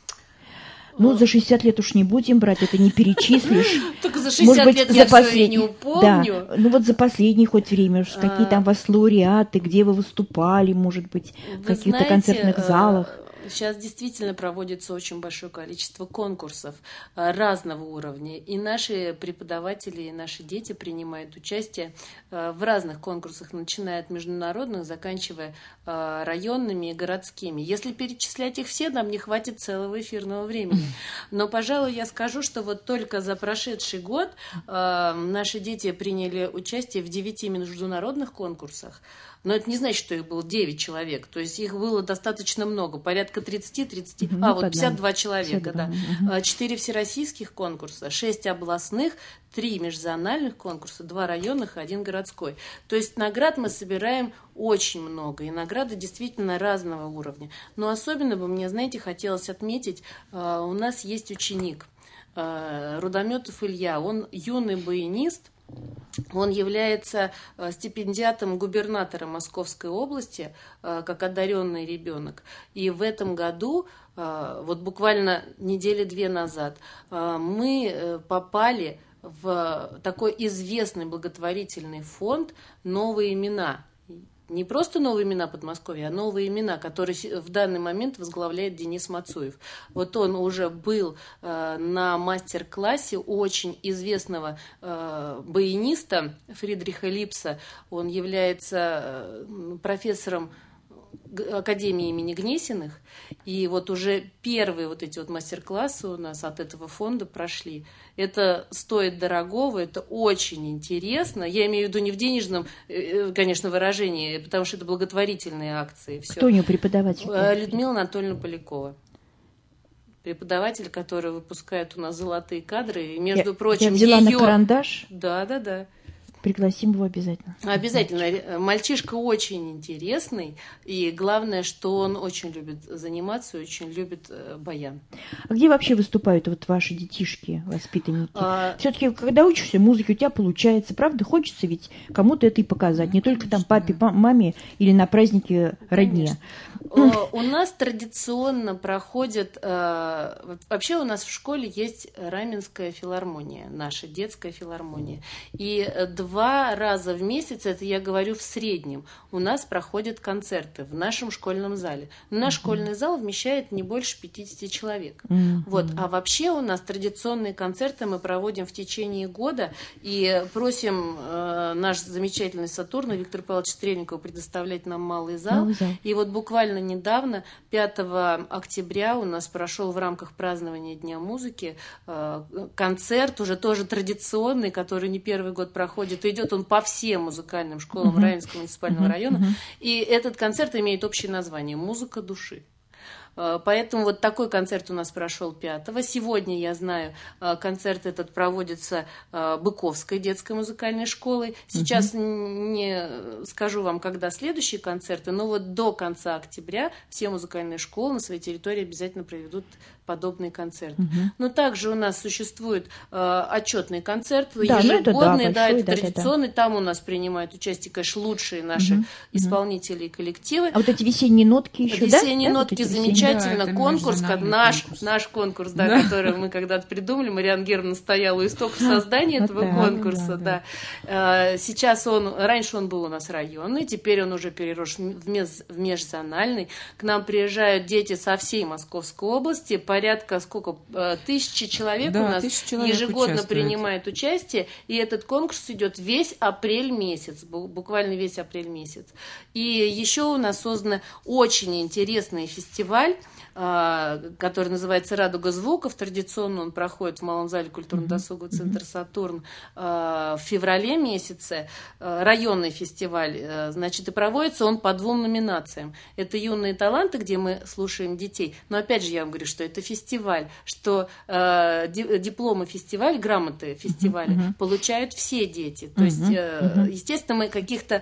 Ну, за шестьдесят лет уж не будем брать, это не перечислишь. Только за шестьдесят лет я все и не упомню. Да, ну вот за последнее хоть время, какие там у вас лауреаты, где вы выступали, может быть, в каких-то концертных залах. Сейчас действительно проводится очень большое количество конкурсов разного уровня. И наши преподаватели, и наши дети принимают участие в разных конкурсах, начиная от международных, заканчивая районными и городскими. Если перечислять их все, нам не хватит целого эфирного времени. Но, пожалуй, я скажу, что вот только за прошедший год наши дети приняли участие в девяти международных конкурсах. Но это не значит, что их было девять человек. То есть их было достаточно много, порядка тридцать-тридцать, mm-hmm. а, вот пятьдесят два человека, да. четыре всероссийских конкурса, шесть областных, три межзональных конкурса, два районных и один городской. То есть наград мы собираем очень много, и награды действительно разного уровня. Но особенно бы мне, знаете, хотелось отметить, у нас есть ученик Рудометов Илья, он юный баянист. Он является стипендиатом губернатора Московской области, как одаренный ребенок. И в этом году, вот буквально недели две назад, мы попали в такой известный благотворительный фонд «Новые имена». Не просто новые имена Подмосковья, а новые имена, которые в данный момент возглавляет Денис Мацуев. Вот он уже был э, на мастер-классе очень известного э, баяниста Фридриха Липса. Он является э, профессором Академии имени Гнесиных. И вот уже первые вот эти вот мастер-классы у нас от этого фонда прошли. Это стоит дорогого, это очень интересно. Я имею в виду не в денежном, конечно, выражении, потому что это благотворительные акции. Все. Кто у нее преподаватель? Людмила Анатольевна Полякова. Преподаватель, который выпускает у нас золотые кадры. И, между я, прочим, я взяла ее... на карандаш. Да, да, да. Пригласим его обязательно. Обязательно. Мальчишка очень интересный, и главное, что он очень любит заниматься, очень любит баян. А где вообще выступают вот ваши детишки, воспитанники? А... Все-таки, когда учишься музыке, у тебя получается, правда? Хочется ведь кому-то это и показать, не только там папе, маме или на празднике родне. У нас традиционно проходят... Вообще у нас в школе есть Раменская филармония, наша детская филармония. И два два раза в месяц, это я говорю в среднем, у нас проходят концерты в нашем школьном зале. Наш mm-hmm. школьный зал вмещает не больше пятьдесят человек. Mm-hmm. Вот. А вообще у нас традиционные концерты мы проводим в течение года и просим э, наш замечательный Сатурн Виктор Павлович Стрельников предоставлять нам малый зал. Mm-hmm. И вот буквально недавно, пятого октября, у нас прошел в рамках празднования Дня музыки э, концерт, уже тоже традиционный, который не первый год проходит. Идет он по всем музыкальным школам mm-hmm. Раменского муниципального mm-hmm. района. Mm-hmm. И этот концерт имеет общее название «Музыка души». Поэтому вот такой концерт у нас прошел пятого. Сегодня, я знаю, концерт этот проводится Быковской детской музыкальной школой. Сейчас угу. не скажу вам, когда следующие концерты, но вот до конца октября все музыкальные школы на своей территории обязательно проведут подобный концерт. Угу. Но также у нас существует э, отчетный концерт, да, ежегодный, ну это, да, да, большой, это да, традиционный. Да, да. Там у нас принимают участие, конечно, лучшие наши угу. исполнители и коллективы. А вот эти весенние нотки еще, весенние да? нотки, да, вот замечательно. Да, конкурс, как наш, конкурс. наш конкурс, да, да. который мы когда-то придумали. Марьяна Германовна стояла у истоков создания этого вот конкурса. Да, да. Да. Сейчас он, раньше он был у нас районный, теперь он уже перерос в, мез, в межзональный. К нам приезжают дети со всей Московской области, порядка сколько, тысячи человек да, у нас человек ежегодно участвует. Принимает участие, и этот конкурс идет весь апрель месяц, буквально весь апрель месяц. И еще у нас создан очень интересный фестиваль, который называется «Радуга звуков». Традиционно он проходит в Малом зале культурно-досугового центра «Сатурн» в феврале месяце. Районный фестиваль, значит, и проводится он по двум номинациям. Это «Юные таланты», где мы слушаем детей. Но опять же я вам говорю, что это фестиваль, что дипломы фестиваля, грамоты фестиваля uh-huh. получают все дети. То uh-huh. есть, uh-huh. естественно, мы каких-то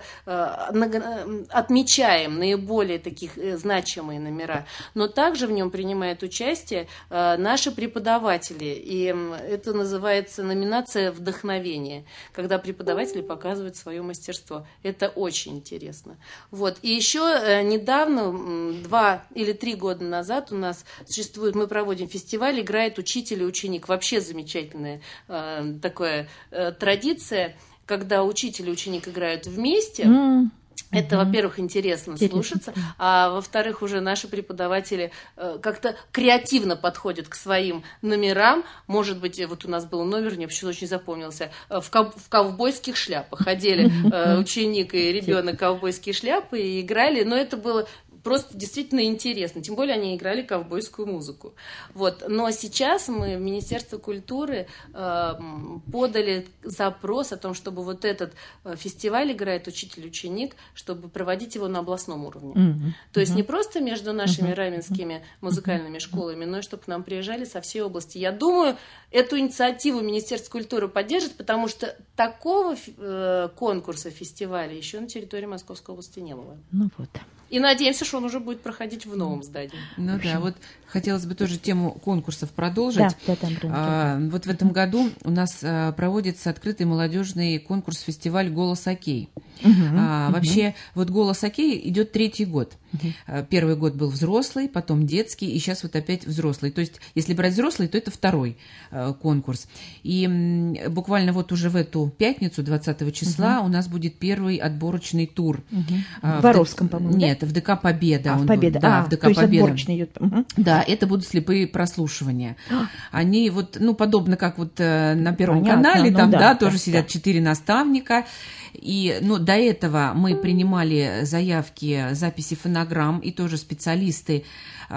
отмечаем наиболее таких значимые номера. Но также в нем принимают участие э, наши преподаватели. И это называется номинация «Вдохновение», когда преподаватели показывают свое мастерство. Это очень интересно. Вот. И еще э, недавно, два или три года назад у нас существует, мы проводим фестиваль, играет учитель и ученик. Вообще замечательная э, такая э, традиция, когда учитель и ученик играют вместе. Mm. Это, uh-huh. во-первых, интересно, интересно слушаться, а во-вторых, уже наши преподаватели э, как-то креативно подходят к своим номерам. Может быть, вот у нас был номер, мне почему-то очень запомнился, в, ков- в ковбойских шляпах. Ходили э, ученик и ребенок в ковбойские шляпы и играли, но это было просто действительно интересно. Тем более они играли ковбойскую музыку. Вот. Но сейчас мы в Министерство культуры э, подали запрос о том, чтобы вот этот фестиваль «Играет учитель-ученик», чтобы проводить его на областном уровне. Mm-hmm. То есть mm-hmm. не просто между нашими mm-hmm. раменскими музыкальными mm-hmm. школами, но и чтобы к нам приезжали со всей области. Я думаю, эту инициативу Министерство культуры поддержит, потому что такого э, конкурса, фестиваля еще на территории Московской области не было. Ну вот. И надеемся, что он уже будет проходить в новом здании. Ну да, вот хотелось бы тоже тему конкурсов продолжить. Да, да, да, а, вот в этом году у нас а, проводится открытый молодежный конкурс-фестиваль «Голос Окей». Угу, а, угу. Вообще, вот «Голос Окей» идет третий год. Угу. Первый год был взрослый, потом детский, и сейчас вот опять взрослый. То есть, если брать взрослый, то это второй а, конкурс. И м, буквально вот уже в эту пятницу, двадцатого числа, угу. у нас будет первый отборочный тур. Угу. А, в Воровском, по-моему, Нет, в ДК «Победа». А, в «Победа». Да, а, в ДК то есть «Победа». отборочный идет. Угу. Да, это будут слепые прослушивания. Они вот, ну, подобно как вот э, на Первом Понятно, канале, там, ну, да, да, тоже да, сидят четыре да. наставника. И, ну, до этого мы принимали заявки, записи фонограмм, и тоже специалисты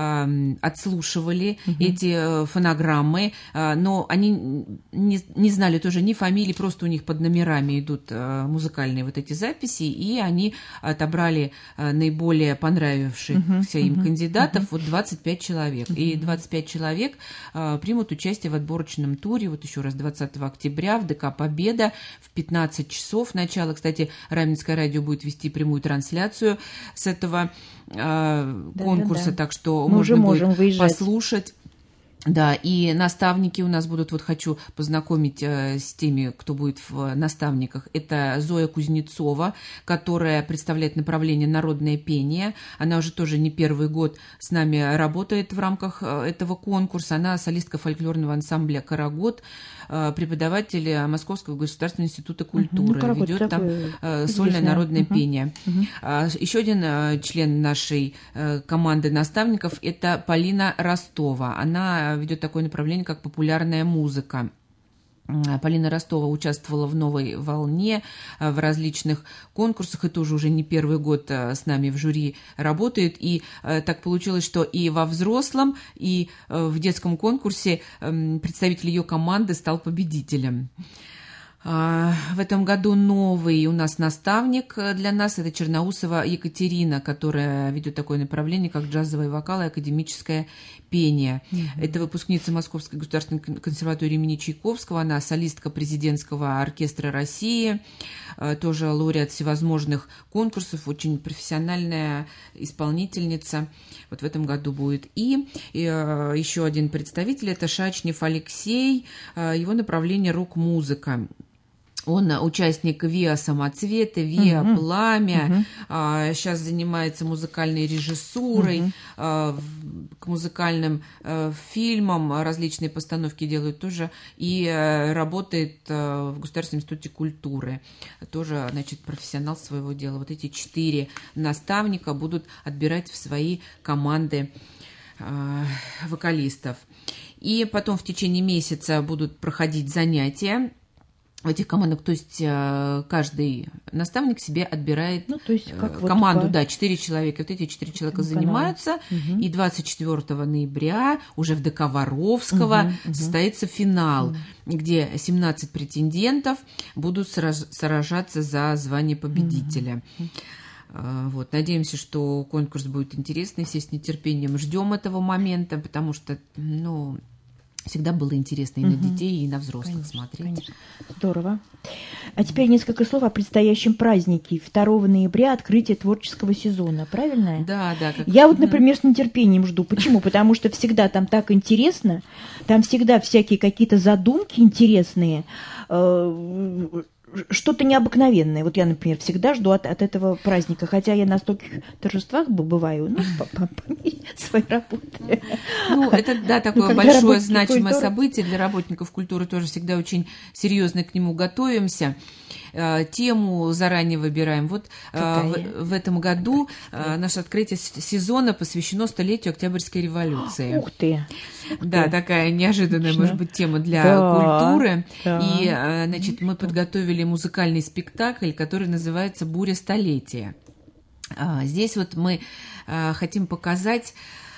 э, отслушивали угу. эти фонограммы, э, но они не, не знали тоже ни фамилий, просто у них под номерами идут э, музыкальные вот эти записи, и они отобрали э, наиболее понравившихся угу, им угу, кандидатов, угу. вот двадцать пять человек. Угу. И двадцать пять человек э, примут участие в отборочном туре, вот еще раз, двадцатого октября в ДК «Победа» в пятнадцать часов начала. Кстати, Раменское радио будет вести прямую трансляцию с этого э, да, конкурса, да, да. так что Мы можно будет выезжать. послушать. Да, и наставники у нас будут, вот хочу познакомить э, с теми, кто будет в наставниках. Это Зоя Кузнецова, которая представляет направление народное пение. Она уже тоже не первый год с нами работает в рамках этого конкурса. Она солистка фольклорного ансамбля «Карагод», э, преподаватель Московского государственного института культуры. Ну, ведет там э, сольное народное угу. пение. Угу. А, еще один э, член нашей э, команды наставников – это Полина Ростова. Она ведет такое направление, как популярная музыка. Полина Ростова участвовала в «Новой волне», в различных конкурсах, и тоже уже не первый год с нами в жюри работает. И так получилось, что и во взрослом, и в детском конкурсе представитель ее команды стал победителем. В этом году новый у нас наставник для нас – это Черноусова Екатерина, которая ведет такое направление, как джазовый вокал и академическое пение. Mm-hmm. Это выпускница Московской государственной консерватории имени Чайковского, она солистка президентского оркестра России, тоже лауреат всевозможных конкурсов, очень профессиональная исполнительница. Вот в этом году будет. И, и еще один представитель – это Шачнев Алексей, его направление рок-музыка. Он участник ВИА «Самоцветы», ВИА uh-huh. «Пламя», uh-huh. а, сейчас занимается музыкальной режиссурой, uh-huh. а, к музыкальным а, фильмам различные постановки делают тоже, и а, работает а, в Государственном институте культуры, тоже, значит, профессионал своего дела. Вот эти четыре наставника будут отбирать в свои команды а, вокалистов. И потом в течение месяца будут проходить занятия в этих командах, то есть каждый наставник себе отбирает ну, то есть как команду, вот по... да, четыре человека. Вот эти четыре человека Канал. занимаются, угу. и двадцать четвёртого ноября уже в ДК Воровского угу, состоится финал, угу. где семнадцать претендентов будут сражаться за звание победителя. Угу. Вот. Надеемся, что конкурс будет интересный, все с нетерпением ждем этого момента, потому что, ну... всегда было интересно и угу. на детей, и на взрослых конечно, смотреть. Конечно. Здорово. А теперь несколько слов о предстоящем празднике. второго ноября открытие творческого сезона, правильно? Да, да. Как... Я вот, например, с нетерпением жду. Почему? Потому что всегда там так интересно, там всегда всякие какие-то задумки интересные, что-то необыкновенное. Вот я, например, всегда жду от, от этого праздника, хотя я на стольких торжествах бываю, ну, по, по, по мере своей работы. Ну, это, да, такое ну, большое, значимое культуры. событие для работников культуры, тоже всегда очень серьезно к нему готовимся. Тему заранее выбираем. Вот в, в этом году Какая? наше открытие сезона посвящено столетию Октябрьской революции. Ух ты! Да, ты. такая неожиданная, Отлично. может быть, тема для да, культуры. Да. И, значит, мы подготовили музыкальный спектакль, который называется «Буря столетия». Здесь вот мы хотим показать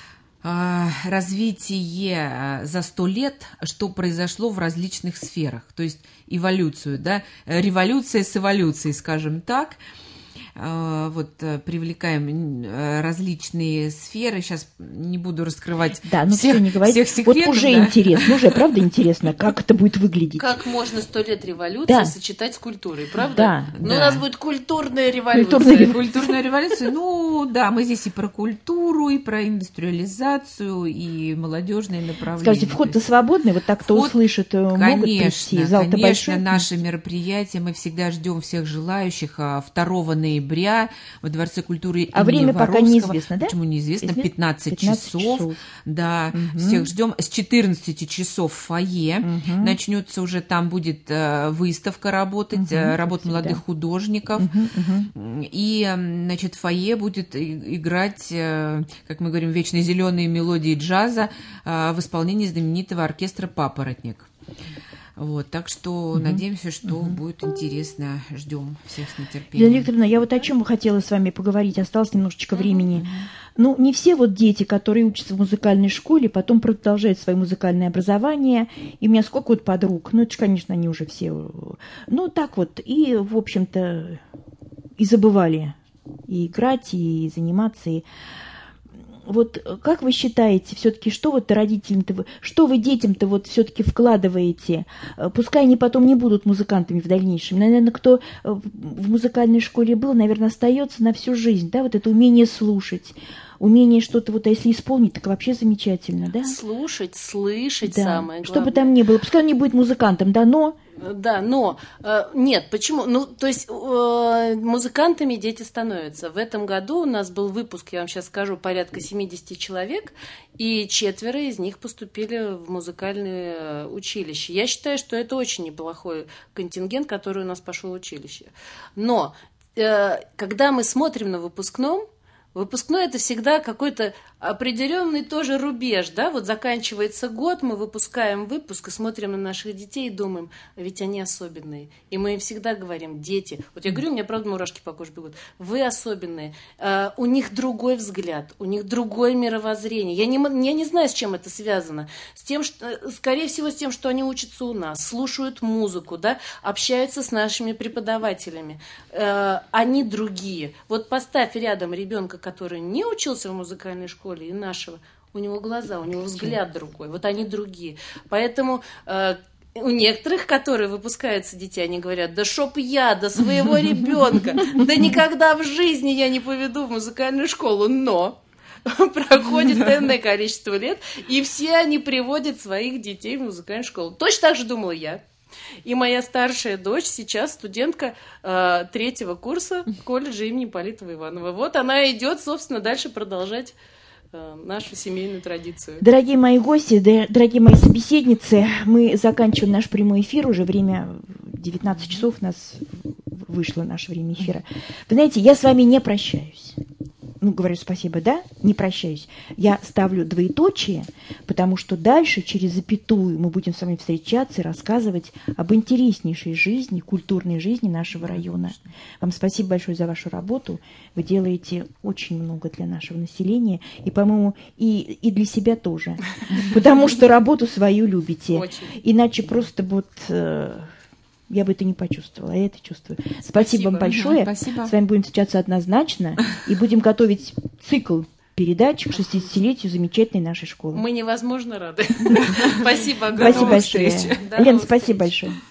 развитие за сто лет, что произошло в различных сферах, то есть эволюцию, да, революция с эволюцией, скажем так. Вот привлекаем различные сферы. Сейчас не буду раскрывать да, ну всех, не всех секретов. Вот уже да. интересно, уже правда интересно, как это будет выглядеть. Как можно сто лет революции да. сочетать с культурой, правда? Да. Ну, да. у нас будет культурная революция. Культурная революция. Культурная революция. Ну, да, мы здесь и про культуру, и про индустриализацию, и молодежное направление. Скажите, вход-то свободный, вот так, кто вход, услышит, конечно, могут прийти. Зал-то конечно, большой. Наше мероприятие, мы всегда ждем всех желающих второго ноября во Дворце культуры а имени время Воровского. Пока неизвестно, да? Почему неизвестно? пятнадцать, пятнадцать часов. часов. Да, угу. всех ждем. С четырнадцати часов в фойе. Угу. Начнется уже, там будет э, выставка работать, угу. работ молодых да. художников. Угу, угу. И, значит, в фойе будет играть, э, как мы говорим, вечно зеленые мелодии джаза э, в исполнении знаменитого оркестра «Папоротник». Вот, так что угу. надеемся, что угу. будет интересно. Ждем всех с нетерпением. Елена Викторовна, я вот о чем хотела с вами поговорить. Осталось немножечко времени. Угу. Ну, не все вот дети, которые учатся в музыкальной школе, потом продолжают свое музыкальное образование. И у меня сколько вот подруг. Ну, это же, конечно, они уже все... Ну, так вот. И, в общем-то, и забывали и играть, и заниматься, и... Вот как вы считаете, все-таки, что вот родителям-то вы, что вы детям-то вот все-таки вкладываете? Пускай они потом не будут музыкантами в дальнейшем. Наверное, кто в музыкальной школе был, наверное, остается на всю жизнь, да, вот это умение слушать, умение что-то вот, а если исполнить, так вообще замечательно, да? Слушать, слышать, да. самое главное. Что бы там ни было, пускай он не будет музыкантом, да, но... Да, но э, нет, почему? Ну, то есть э, музыкантами дети становятся. В этом году у нас был выпуск, я вам сейчас скажу, порядка семьдесят человек, и четверо из них поступили в музыкальное училище. Я считаю, что это очень неплохой контингент, который у нас пошел в училище. Но э, когда мы смотрим на выпускном, выпускной – это всегда какой-то определенный тоже рубеж, да, вот заканчивается год, мы выпускаем выпуск и смотрим на наших детей и думаем, ведь они особенные. И мы им всегда говорим, дети, вот я говорю, у меня, правда, мурашки по коже бегут, вы особенные, uh, у них другой взгляд, у них другое мировоззрение. Я не, я не знаю, с чем это связано. С тем, что, скорее всего, с тем, что они учатся у нас, слушают музыку, да, общаются с нашими преподавателями. Uh, они другие. Вот поставь рядом ребенка, который не учился в музыкальной школе, и нашего, у него глаза, у него взгляд другой, вот они другие. Поэтому э, у некоторых, которые выпускаются детей, они говорят, да чтоб я до своего ребенка, да никогда в жизни я не поведу в музыкальную школу, но проходит энное количество лет, и все они приводят своих детей в музыкальную школу. Точно так же думала я. И моя старшая дочь сейчас студентка э, третьего курса колледжа имени Политова Иванова. Вот она идет, собственно, дальше продолжать э, нашу семейную традицию. Дорогие мои гости, дорогие мои собеседницы, мы заканчиваем наш прямой эфир, уже время девятнадцать часов у нас вышло наше время эфира. Вы знаете, я с вами не прощаюсь. Ну, говорю спасибо, да, не прощаюсь. Я ставлю двоеточие, потому что дальше, через запятую, мы будем с вами встречаться и рассказывать об интереснейшей жизни, культурной жизни нашего района. Вам спасибо большое за вашу работу. Вы делаете очень много для нашего населения, и, по-моему, и, и для себя тоже. Потому что работу свою любите. Иначе просто вот... Я бы это не почувствовала, я это чувствую. Спасибо, Спасибо вам большое. Спасибо. С вами будем встречаться однозначно и будем готовить цикл передач к шестидесятилетию замечательной нашей школы. Мы невозможно рады. Спасибо огромное. Спасибо большое. Лен, спасибо большое.